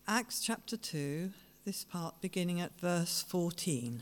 Acts chapter 2, this part beginning at verse 14.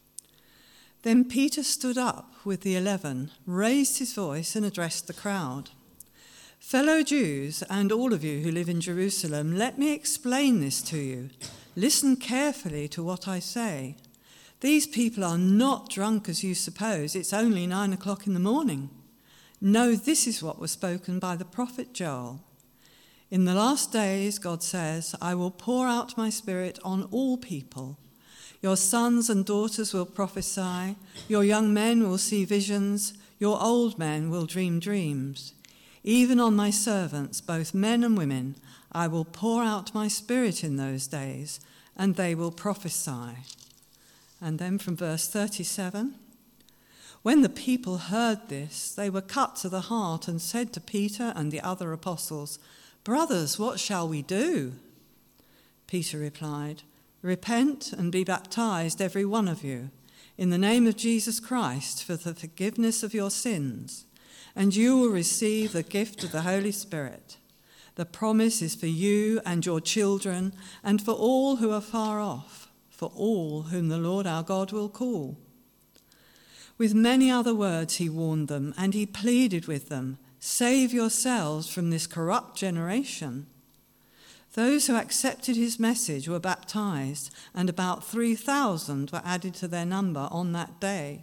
Then Peter stood up with the 11, raised his voice and addressed the crowd. Fellow Jews and all of you who live in Jerusalem, let me explain this to you. Listen carefully to what I say. These people are not drunk as you suppose. It's only 9 o'clock in the morning. No, this is what was spoken by the prophet Joel. In the last days, God says, I will pour out my spirit on all people. Your sons and daughters will prophesy, your young men will see visions, your old men will dream dreams. Even on my servants, both men and women, I will pour out my spirit in those days, and they will prophesy. And then from verse 37, when the people heard this, they were cut to the heart and said to Peter and the other apostles, Brothers, what shall we do? Peter replied, Repent and be baptized, every one of you, in the name of Jesus Christ for the forgiveness of your sins, and you will receive the gift of the Holy Spirit. The promise is for you and your children and for all who are far off, for all whom the Lord our God will call. With many other words he warned them, and he pleaded with them, Save yourselves from this corrupt generation. Those who accepted his message were baptized, and about 3,000 were added to their number on that day.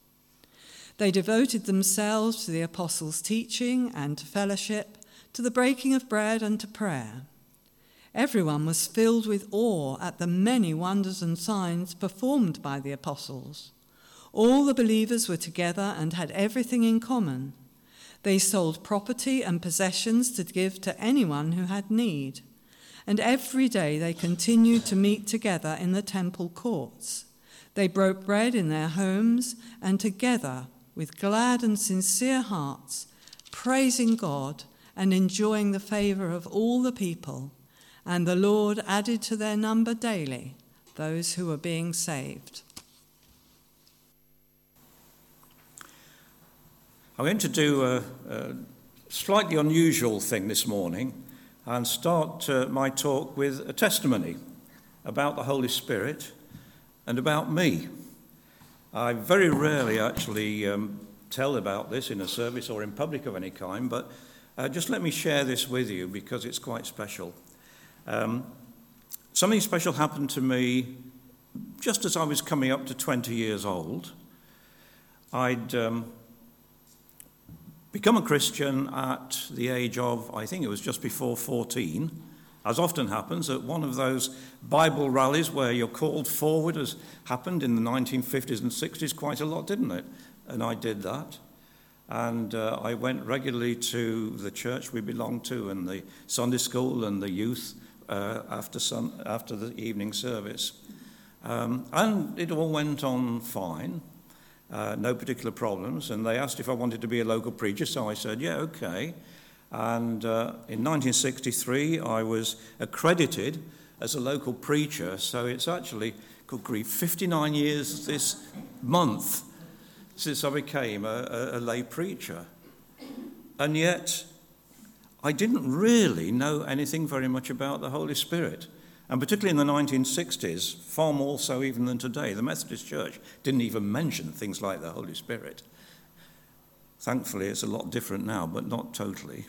They devoted themselves to the apostles' teaching and to fellowship, to the breaking of bread and to prayer. Everyone was filled with awe at the many wonders and signs performed by the apostles. All the believers were together and had everything in common. They sold property and possessions to give to anyone who had need. And every day they continued to meet together in the temple courts. They broke bread in their homes and together, with glad and sincere hearts, praising God and enjoying the favor of all the people. And the Lord added to their number daily those who were being saved. I'm going to do a slightly unusual thing this morning and start my talk with a testimony about the Holy Spirit and about me. I very rarely actually tell about this in a service or in public of any kind, but just let me share this with you because it's quite special. Something special happened to me just as I was coming up to 20 years old. I'd become a Christian at the age of, I think it was just before 14, as often happens at one of those Bible rallies where you're called forward, as happened in the 1950s and 60s quite a lot, didn't it? And I did that. And I went regularly to the church we belonged to and the Sunday school and the youth after the evening service. And it all went on fine. No particular problems, and they asked if I wanted to be a local preacher, so I said, yeah, okay. And in 1963, I was accredited as a local preacher, so it's actually, good grief, 59 years this month since I became a lay preacher. And yet, I didn't really know anything very much about the Holy Spirit. And particularly in the 1960s, far more so even than today, the Methodist Church didn't even mention things like the Holy Spirit. Thankfully, it's a lot different now, but not totally.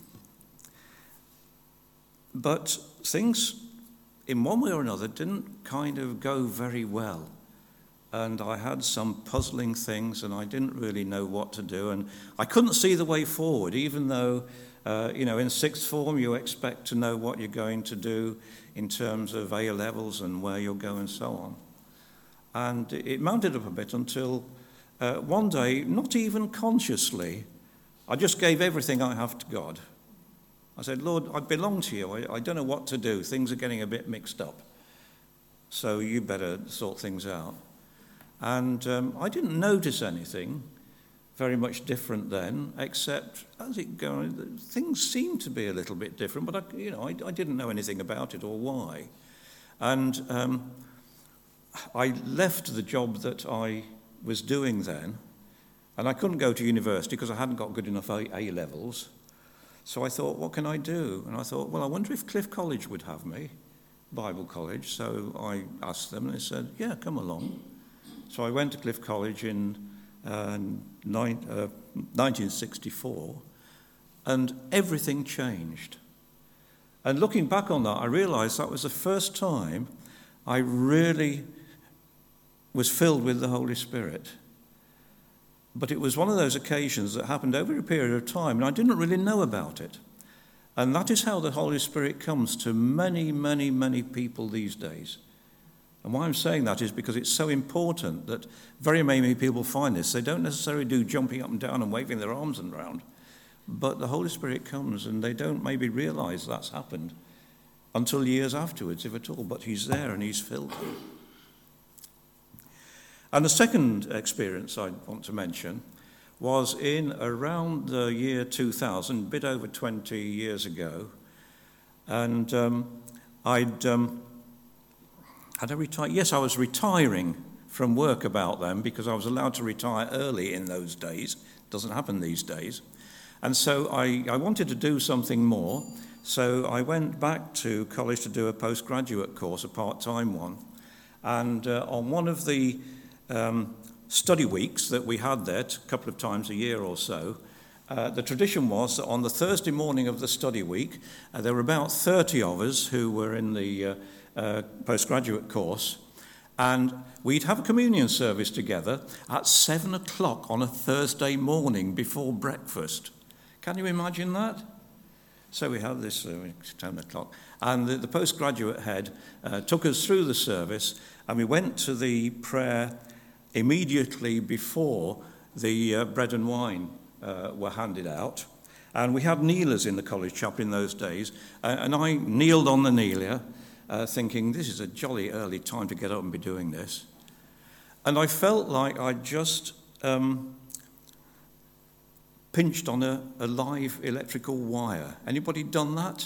But things, in one way or another, didn't kind of go very well. And I had some puzzling things, and I didn't really know what to do. And I couldn't see the way forward, even though, in sixth form, you expect to know what you're going to do in terms of A levels and where you'll go and so on. And it mounted up a bit until one day, not even consciously, I just gave everything I have to God. I said, Lord, I belong to you. I don't know what to do. Things are getting a bit mixed up. So you better sort things out. And I didn't notice anything very much different then, except as it goes, things seemed to be a little bit different, but I didn't know anything about it or why. And I left the job that I was doing then, and I couldn't go to university because I hadn't got good enough A levels. So I thought, what can I do? And I thought, well, I wonder if Cliff College would have me. Bible College. So I asked them and they said, yeah, come along. So I went to Cliff College in 1964 and everything changed. And looking back on that, I realized that was the first time I really was filled with the Holy Spirit. But it was one of those occasions that happened over a period of time, and I didn't really know about it. And that is how the Holy Spirit comes to many, many, many people these days. And why I'm saying that is because it's so important that very many people find this. They don't necessarily do jumping up and down and waving their arms around, but the Holy Spirit comes and they don't maybe realize that's happened until years afterwards, if at all. But he's there and he's filled them. And the second experience I want to mention was in around the year 2000, a bit over 20 years ago. And had I retired? Yes, I was retiring from work about then because I was allowed to retire early in those days. Doesn't happen these days. And so I wanted to do something more. So I went back to college to do a postgraduate course, a part-time one. And on one of the study weeks that we had there, a couple of times a year or so, the tradition was that on the Thursday morning of the study week, there were about 30 of us who were in the postgraduate course, and we'd have a communion service together at 7 o'clock on a Thursday morning before breakfast. Can you imagine that? So we had this 10 o'clock, and the postgraduate head took us through the service, and we went to the prayer immediately before the bread and wine were handed out. And we had kneelers in the college chapel in those days, and I kneeled on the kneeler, thinking, this is a jolly early time to get up and be doing this. And I felt like I just pinched on a live electrical wire. Anybody done that?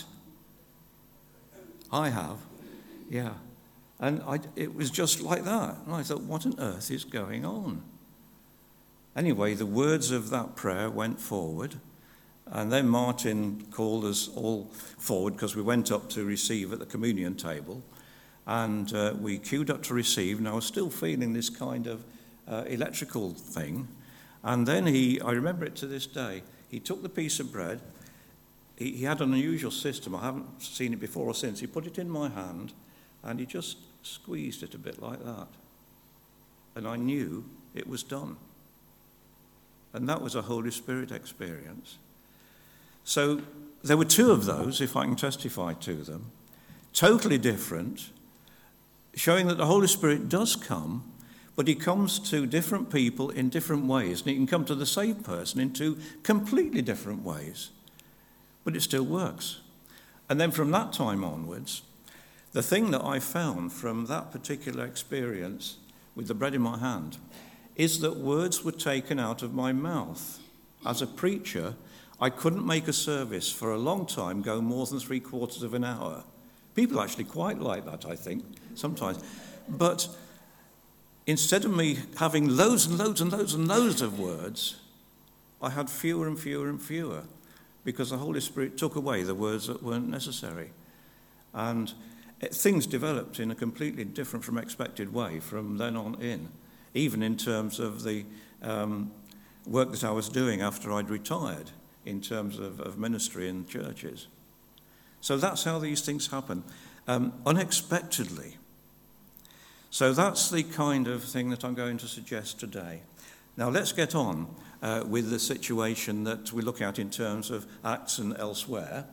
I have, yeah. And it was just like that. And I thought, what on earth is going on? Anyway, the words of that prayer went forward. And then Martin called us all forward because we went up to receive at the communion table. And we queued up to receive. And I was still feeling this kind of electrical thing. And then I remember it to this day, he took the piece of bread. He had an unusual system. I haven't seen it before or since. He put it in my hand. And he just squeezed it a bit like that. And I knew it was done. And that was a Holy Spirit experience. So there were two of those, if I can testify to them, totally different, showing that the Holy Spirit does come, but he comes to different people in different ways. And he can come to the same person in two completely different ways. But it still works. And then from that time onwards, the thing that I found from that particular experience with the bread in my hand is that words were taken out of my mouth. As a preacher, I couldn't make a service for a long time go more than 3/4 of an hour. People actually quite like that, I think, sometimes. But instead of me having loads and loads and loads and loads of words, I had fewer and fewer and fewer because the Holy Spirit took away the words that weren't necessary. And things developed in a completely different from expected way from then on in, even in terms of the work that I was doing after I'd retired in terms of ministry in churches. So that's how these things happen, unexpectedly. So that's the kind of thing that I'm going to suggest today. Now let's get on with the situation that we look at in terms of Acts and elsewhere.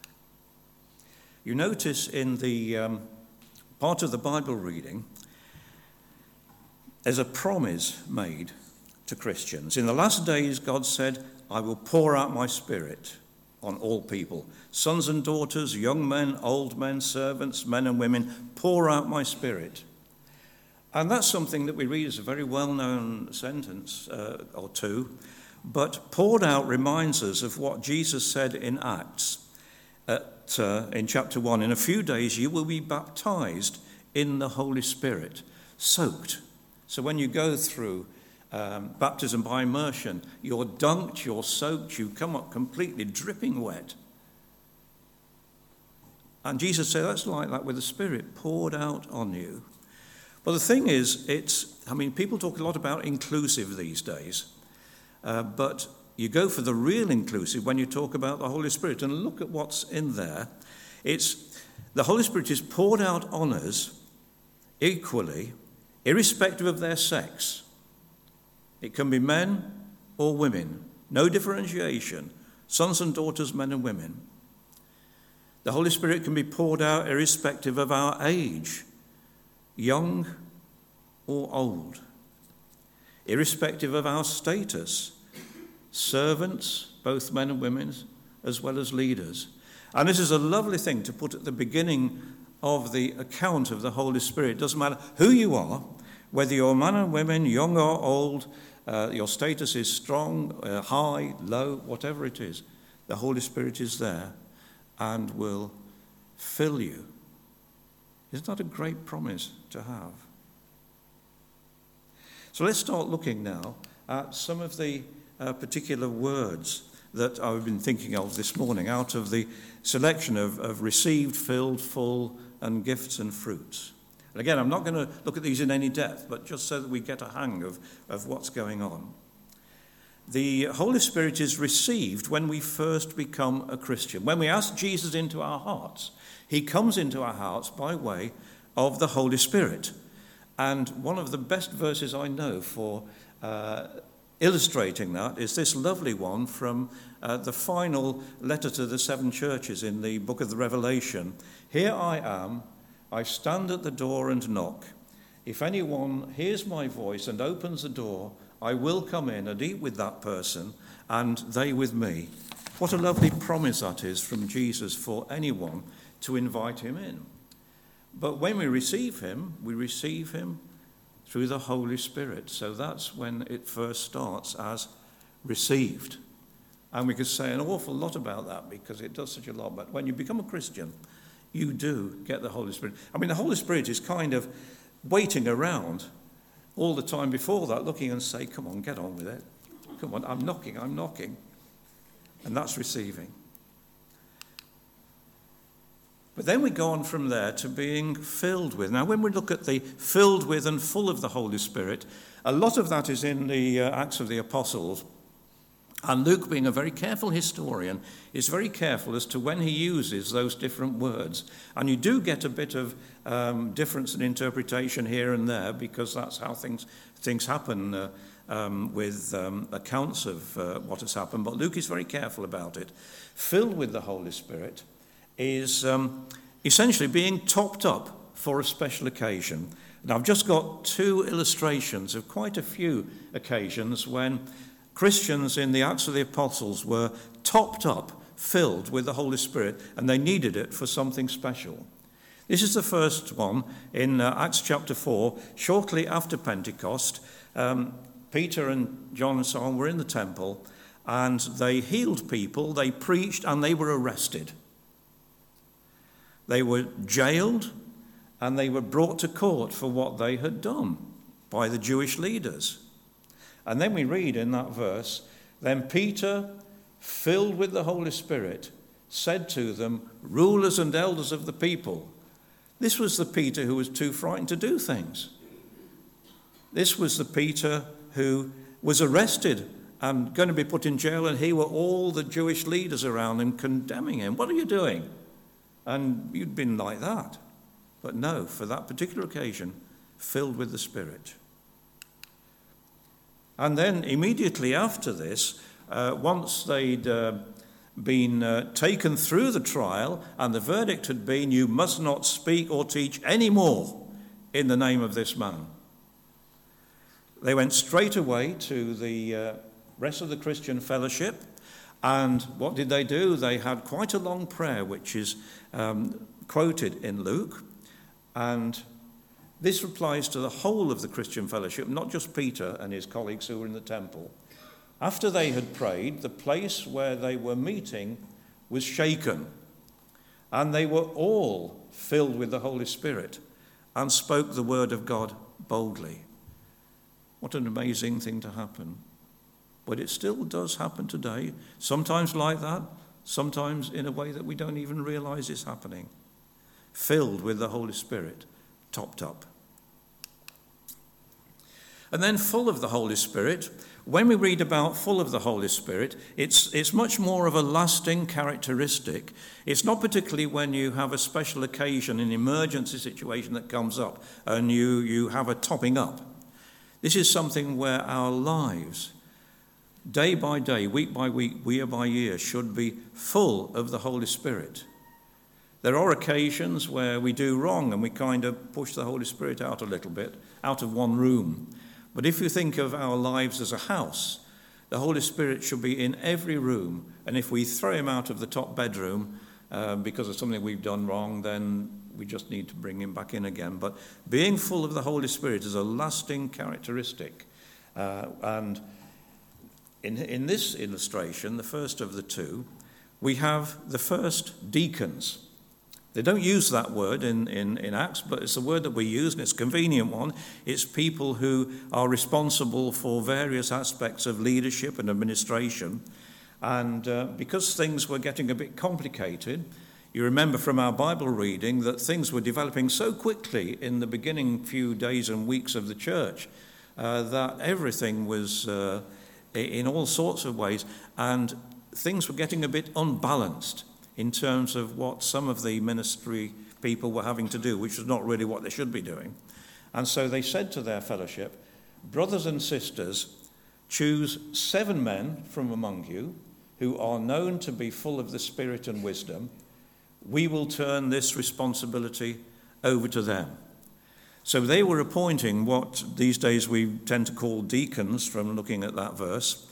You notice in the part of the Bible reading, there's a promise made to Christians. In the last days, God said, I will pour out my Spirit on all people. Sons and daughters, young men, old men, servants, men and women, pour out my Spirit. And that's something that we read as a very well-known sentence or two. But poured out reminds us of what Jesus said in Acts. In chapter 1, in a few days you will be baptized in the Holy Spirit, soaked. So when you go through baptism by immersion, you're dunked, you're soaked, you come up completely dripping wet. And Jesus said, that's like that with the Spirit poured out on you. But the thing is, people talk a lot about inclusive these days, but you go for the real inclusive when you talk about the Holy Spirit. And look at what's in there. The Holy Spirit is poured out on us equally, irrespective of their sex. It can be men or women, no differentiation, sons and daughters, men and women. The Holy Spirit can be poured out irrespective of our age, young or old, irrespective of our status, servants, both men and women, as well as leaders. And this is a lovely thing to put at the beginning of the account of the Holy Spirit. It doesn't matter who you are, whether you're man and women, young or old, your status is strong, high, low, whatever it is, the Holy Spirit is there and will fill you. Isn't that a great promise to have? So let's start looking now at some of the particular words that I've been thinking of this morning out of the selection of received, filled, full, and gifts and fruits. And again, I'm not going to look at these in any depth, but just so that we get a hang of what's going on. The Holy Spirit is received when we first become a Christian. When we ask Jesus into our hearts, he comes into our hearts by way of the Holy Spirit. And one of the best verses I know for illustrating that is this lovely one from the final letter to the 7 churches in the book of the Revelation. Here I am, I stand at the door and knock. If anyone hears my voice and opens the door, I will come in and eat with that person and they with me. What a lovely promise that is from Jesus for anyone to invite him in. But when we receive him through the Holy Spirit. So that's when it first starts as received. And we could say an awful lot about that because it does such a lot. But when you become a Christian, you do get the Holy Spirit. The Holy Spirit is kind of waiting around all the time before that, looking and say, come on, get on with it. Come on, I'm knocking. And that's receiving. But then we go on from there to being filled with. Now, when we look at the filled with and full of the Holy Spirit, a lot of that is in the Acts of the Apostles. And Luke, being a very careful historian, is very careful as to when he uses those different words. And you do get a bit of difference in interpretation here and there because that's how things happen with accounts of what has happened. But Luke is very careful about it. Filled with the Holy Spirit is essentially being topped up for a special occasion. And I've just got 2 illustrations of quite a few occasions when Christians in the Acts of the Apostles were topped up, filled with the Holy Spirit, and they needed it for something special. This is the first one in Acts chapter 4. Shortly after Pentecost, Peter and John and so on were in the temple, and they healed people, they preached, and they were arrested. They were jailed, and they were brought to court for what they had done by the Jewish leaders. And then we read in that verse, then Peter, filled with the Holy Spirit, said to them, rulers and elders of the people. This was the Peter who was too frightened to do things. This was the Peter who was arrested and going to be put in jail, and here were all the Jewish leaders around him condemning him. What are you doing? And you'd been like that. But no, for that particular occasion, filled with the Spirit. And then immediately after this, once they'd been taken through the trial and the verdict had been, you must not speak or teach any more in the name of this man, they went straight away to the rest of the Christian fellowship. And what did they do? They had quite a long prayer, which is quoted in Luke. And this applies to the whole of the Christian fellowship, not just Peter and his colleagues who were in the temple. After they had prayed, the place where they were meeting was shaken, and they were all filled with the Holy Spirit and spoke the word of God boldly. What an amazing thing to happen. But it still does happen today, sometimes like that, sometimes in a way that we don't even realize it's happening. filled with the Holy Spirit, topped up. And then full of the Holy Spirit, when we read about full of the Holy Spirit, it's much more of a lasting characteristic. It's not particularly when you have a special occasion, an emergency situation that comes up, and you have a topping up. This is something where our lives, day by day, week by week, year by year, should be full of the Holy Spirit. There are occasions where we do wrong and we kind of push the Holy Spirit out a little bit, out of one room. But if you think of our lives as a house, the Holy Spirit should be in every room. And if we throw him out of the top bedroom because of something we've done wrong, then we just need to bring him back in again. But being full of the Holy Spirit is a lasting characteristic. And in this illustration, the first of the two, we have the first deacons. They don't use that word in Acts, but it's a word that we use, and it's a convenient one. It's people who are responsible for various aspects of leadership and administration. And because things were getting a bit complicated, you remember from our Bible reading that things were developing so quickly in the beginning few days and weeks of the church that everything was in all sorts of ways, and things were getting a bit unbalanced in terms of what some of the ministry people were having to do, which was not really what they should be doing. And so they said to their fellowship, "Brothers and sisters, choose 7 men from among you who are known to be full of the Spirit and wisdom. We will turn this responsibility over to them." So they were appointing what these days we tend to call deacons from looking at that verse.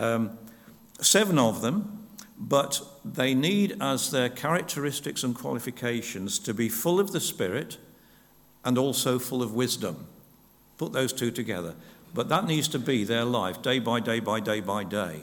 7 of them, but they need as their characteristics and qualifications to be full of the Spirit and also full of wisdom. Put those two together. But that needs to be their life, day by day by day by day.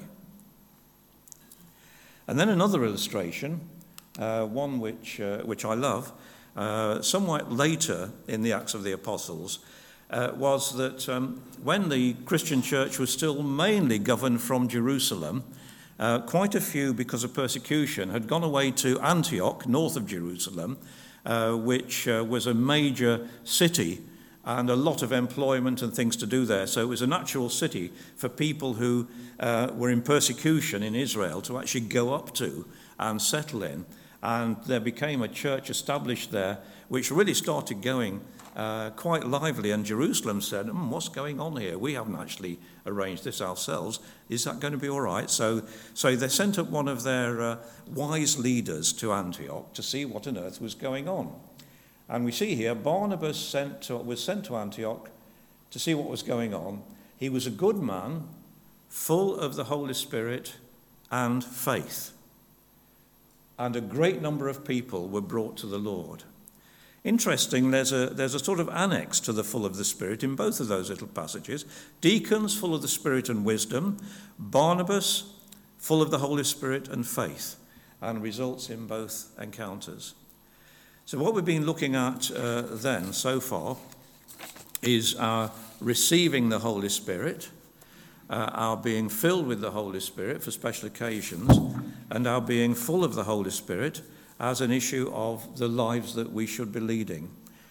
And then another illustration, one which I love, somewhat later in the Acts of the Apostles, was that when the Christian church was still mainly governed from Jerusalem, quite a few, because of persecution, had gone away to Antioch, north of Jerusalem, which was a major city and a lot of employment and things to do there. So it was a natural city for people who were in persecution in Israel to actually go up to and settle in. And there became a church established there, which really started going quite lively. And Jerusalem said, "What's going on here? We haven't actually arranged this ourselves. Is that going to be all right?" So they sent up one of their wise leaders to Antioch to see what on earth was going on. And we see here Barnabas was sent to Antioch to see what was going on. He was a good man, full of the Holy Spirit and faith. And a great number of people were brought to the Lord. Interesting, there's a sort of annex to the full of the Spirit in both of those little passages. Deacons full of the Spirit and wisdom, Barnabas full of the Holy Spirit and faith, and results in both encounters. So what we've been looking at then so far is our receiving the Holy Spirit, our being filled with the Holy Spirit for special occasions, and our being full of the Holy Spirit as an issue of the lives that we should be leading.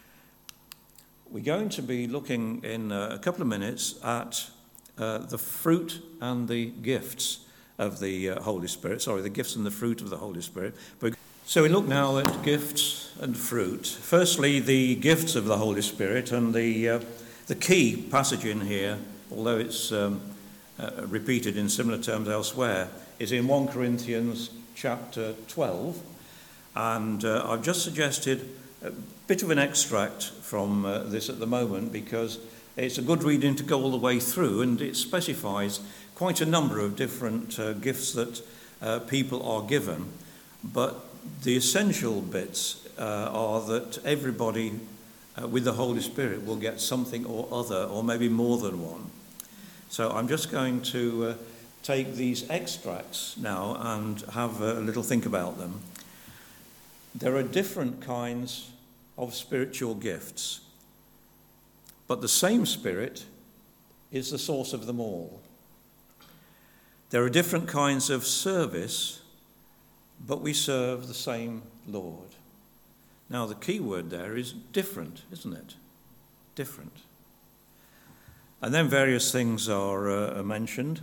We're going to be looking in a couple of minutes at the fruit and the gifts of the Holy Spirit. The gifts and the fruit of the Holy Spirit. So we look now at gifts and fruit. Firstly, the gifts of the Holy Spirit, and the key passage in here, although it's repeated in similar terms elsewhere, is in 1 Corinthians chapter 12. And I've just suggested a bit of an extract from this at the moment because it's a good reading to go all the way through, and it specifies quite a number of different gifts that people are given. But the essential bits are that everybody with the Holy Spirit will get something or other, or maybe more than one. So I'm just going to take these extracts now and have a little think about them. There are different kinds of spiritual gifts, but the same Spirit is the source of them all. There are different kinds of service, but we serve the same Lord. Now, the key word there is different, isn't it? Different. And then various things are mentioned.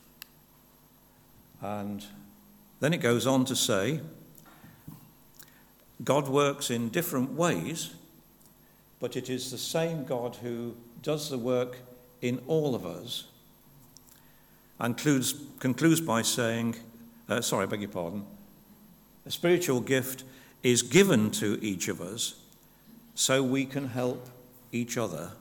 And then it goes on to say, God works in different ways, but it is the same God who does the work in all of us. And concludes by saying, a spiritual gift is given to each of us so we can help each other.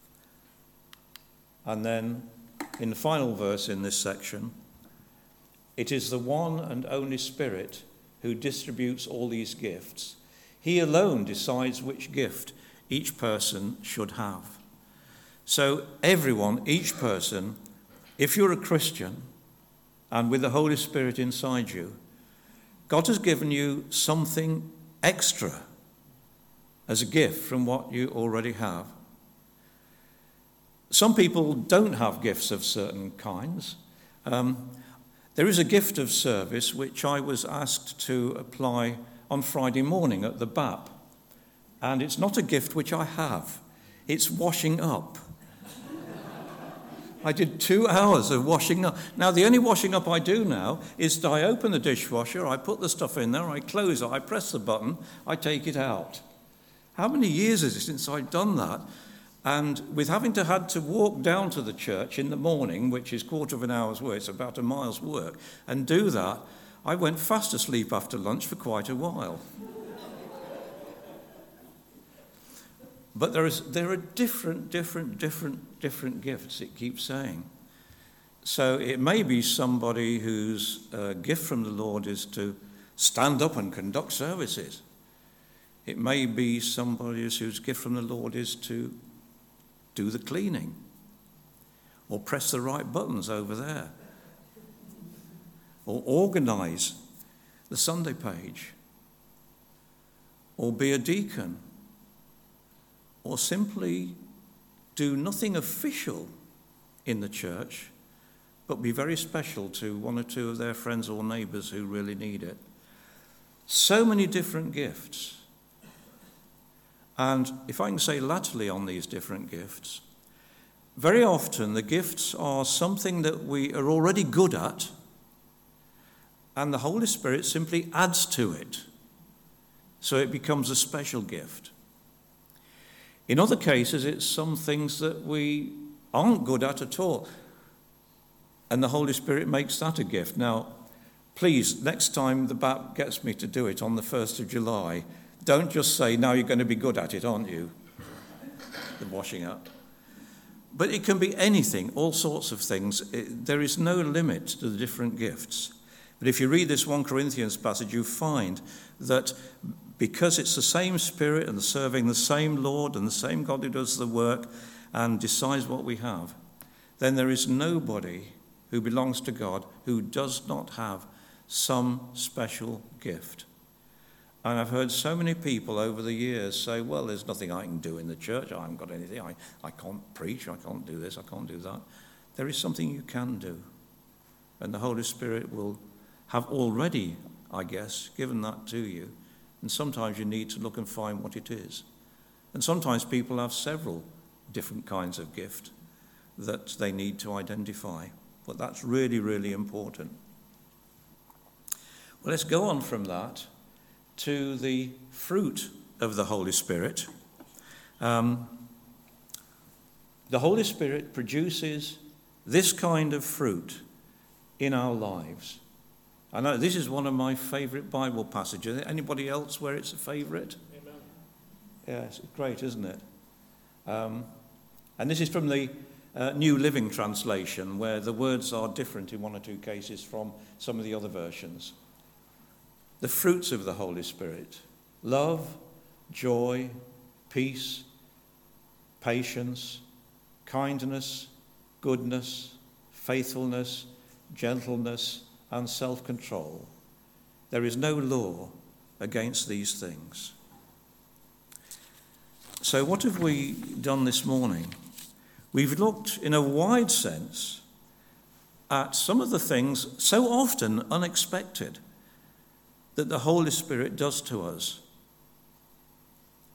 And then in the final verse in this section, it is the one and only Spirit who distributes all these gifts. He alone decides which gift each person should have. So everyone, each person, if you're a Christian and with the Holy Spirit inside you, God has given you something extra as a gift from what you already have. Some people don't have gifts of certain kinds. There is a gift of service which I was asked to apply on Friday morning at the BAP. And it's not a gift which I have. It's washing up. I did 2 hours of washing up. Now, the only washing up I do now is that I open the dishwasher, I put the stuff in there, I close it, I press the button, I take it out. How many years is it since I've done that? And with having had to walk down to the church in the morning, which is quarter of an hour's work, it's about a mile's work, and do that, I went fast asleep after lunch for quite a while. But there are different gifts, it keeps saying. So it may be somebody whose gift from the Lord is to stand up and conduct services. It may be somebody whose gift from the Lord is to do the cleaning or press the right buttons over there or organise the Sunday page or be a deacon or simply do nothing official in the church, but be very special to one or two of their friends or neighbours who really need it. So many different gifts. And if I can say latterly on these different gifts, very often the gifts are something that we are already good at, and the Holy Spirit simply adds to it, so it becomes a special gift. In other cases, it's some things that we aren't good at all, and the Holy Spirit makes that a gift. Now, please, next time the BAP gets me to do it on the 1st of July, don't just say, now you're going to be good at it, aren't you? The washing up. But it can be anything, all sorts of things. There is no limit to the different gifts. But if you read this 1 Corinthians passage, you find that because it's the same Spirit and serving the same Lord and the same God who does the work and decides what we have, then there is nobody who belongs to God who does not have some special gift. And I've heard so many people over the years say, well, there's nothing I can do in the church. I haven't got anything. I can't preach. I can't do this. I can't do that. There is something you can do. And the Holy Spirit will have already, I guess, given that to you. And sometimes you need to look and find what it is. And sometimes people have several different kinds of gift that they need to identify. But that's really, really important. Well, let's go on from that to the fruit of the Holy Spirit. The Holy Spirit produces this kind of fruit in our lives. I know this is one of my favourite Bible passages. Anybody else where it's a favourite? Amen. Yeah, it's great, isn't it? And this is from the New Living Translation, where the words are different in one or two cases from some of the other versions. The fruits of the Holy Spirit: love, joy, peace, patience, kindness, goodness, faithfulness, gentleness, and self-control. There is no law against these things. So what have we done this morning? We've looked in a wide sense at some of the things so often unexpected that the Holy Spirit does to us.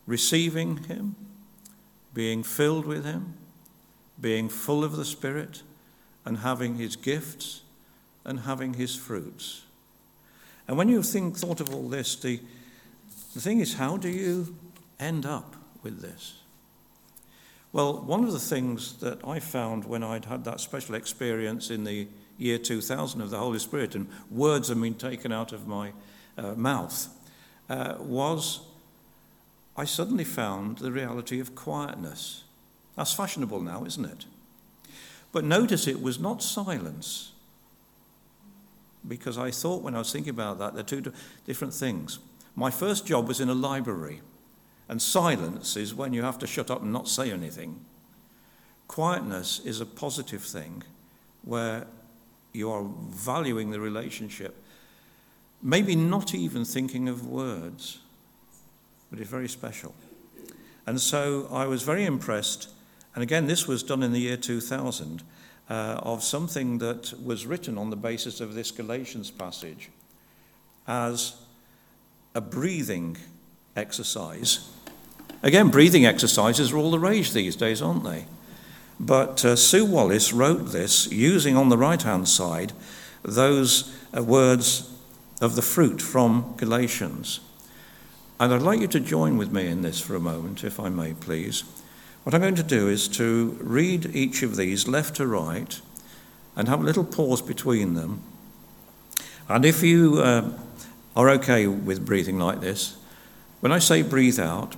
receiving him, being filled with him, being full of the Spirit, and having his gifts and having his fruits. And when you thought of all this, the thing is, how do you end up with this? Well, one of the things that I found when I'd had that special experience in the year 2000 of the Holy Spirit, and words have been taken out of my mouth, was I suddenly found the reality of quietness. That's fashionable now, isn't it? But notice it was not silence, because I thought when I was thinking about that, they're two different things. My first job was in a library, and silence is when you have to shut up and not say anything. Quietness is a positive thing where you are valuing the relationship, maybe not even thinking of words, but it's very special. And so I was very impressed, and again, this was done in the year 2000, of something that was written on the basis of this Galatians passage as a breathing exercise. Again, breathing exercises are all the rage these days, aren't they? But Sue Wallace wrote this using on the right-hand side those words of the fruit from Galatians. And I'd like you to join with me in this for a moment, if I may, please. What I'm going to do is to read each of these left to right and have a little pause between them. And if you are okay with breathing like this, when I say breathe out,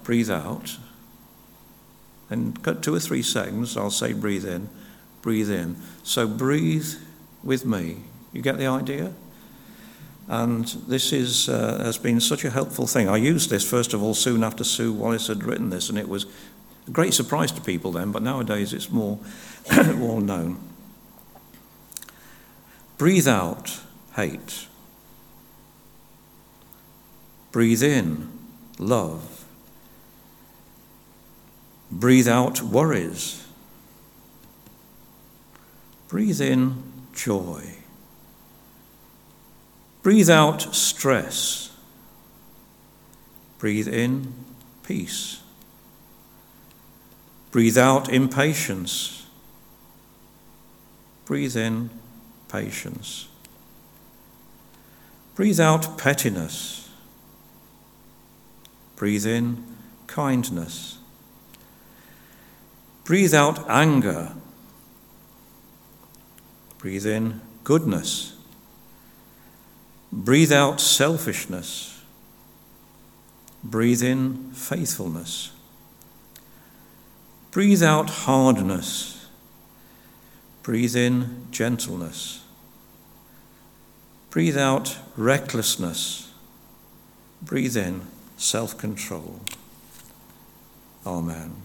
and cut 2 or 3 seconds, I'll say breathe in, breathe in. So breathe with me. You get the idea? And this has been such a helpful thing. I used this, first of all, soon after Sue Wallace had written this, and it was a great surprise to people then, but nowadays it's more well known. Breathe out hate. Breathe in love. Breathe out worries. Breathe in joy. Breathe out stress. Breathe in peace. Breathe out impatience. Breathe in patience. Breathe out pettiness. Breathe in kindness. Breathe out anger. Breathe in goodness. Breathe out selfishness. Breathe in faithfulness. Breathe out hardness. Breathe in gentleness. Breathe out recklessness. Breathe in self-control. Amen.